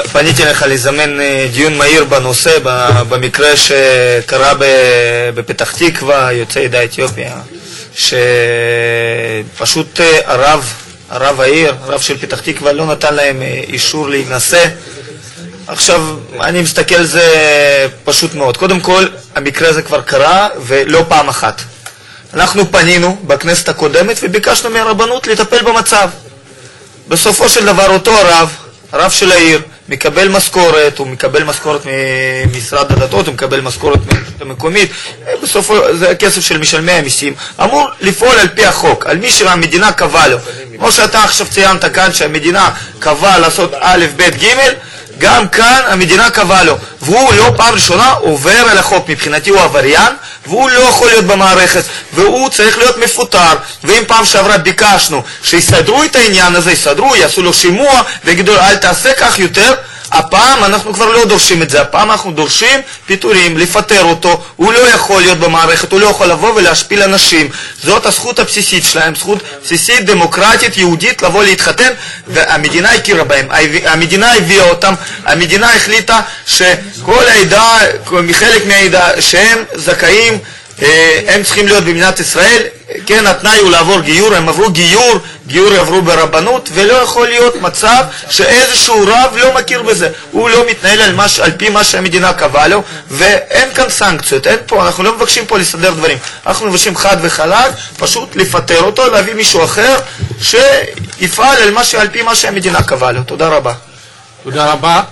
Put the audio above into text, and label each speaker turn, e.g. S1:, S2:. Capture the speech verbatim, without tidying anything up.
S1: פניתי לך לזמן דיון מהיר בנושא, במקרה שקרה בפתח תקווה, יוצאי עדה אתיופיה, שפשוט הרב, הרב העיר, הרב של פתח תקווה, לא נתן להם אישור להינשא. עכשיו, אני מסתכל על זה פשוט מאוד. קודם כל, המקרה הזה כבר קרה, ולא פעם אחת. אנחנו פנינו בכנסת הקודמת וביקשנו מהרבנות לטפל במצב. בסופו של דבר אותו הרב, הרב של העיר, מקבל משכורת, הוא מקבל משכורת ממשרד הדתות, הוא מקבל משכורת מקומית, בסופו זה הכסף של משלמי המיסים, אמור לפעול על פי החוק, על מי שהמדינה קבעה לו. כמו שאתה עכשיו ציינת כאן שהמדינה קבעה לעשות א', ב', ג', גם כאן המדינה קבעה לו, והוא לא פעם ראשונה עובר על החוק, מבחינתי הוא עבריין, והוא לא יכול להיות במערכת, והוא צריך להיות מפוטר. ואם פעם שעברה ביקשנו שיסדרו את העניין הזה, יסדרו, יעשו לו שימוע, ויגידו אל תעשה כך יותר, הפעם אנחנו כבר לא דורשים את זה, הפעם אנחנו דורשים פיטורים, לפטר אותו, הוא לא יכול להיות במערכת, הוא לא יכול לבוא ולהשפיל אנשים. זאת הזכות הבסיסית שלהם, זכות בסיסית, דמוקרטית, יהודית, לבוא להתחתן, והמדינה הכירה בהם, המדינה הביאה אותם, המדינה החליטה שכל העדה, מחלק מהעדה, שהם זכאים, הם צריכים להיות במדינת ישראל. כן, התנאי הוא לעבור גיור, הם עברו גיור, גיור עברו ברבנות, ולא יכול להיות מצב שאיזשהו רב לא מכיר בזה. הוא לא מתנהל על, מש, על פי מה שהמדינה קבעה לו, ואין כאן סנקציות, אין פה, אנחנו לא מבקשים פה לסדר דברים. אנחנו מבקשים חד וחלק, פשוט לפטר אותו, להביא מישהו אחר, שיפעל על, מה, על פי מה שהמדינה קבעה לו. תודה רבה.
S2: תודה רבה.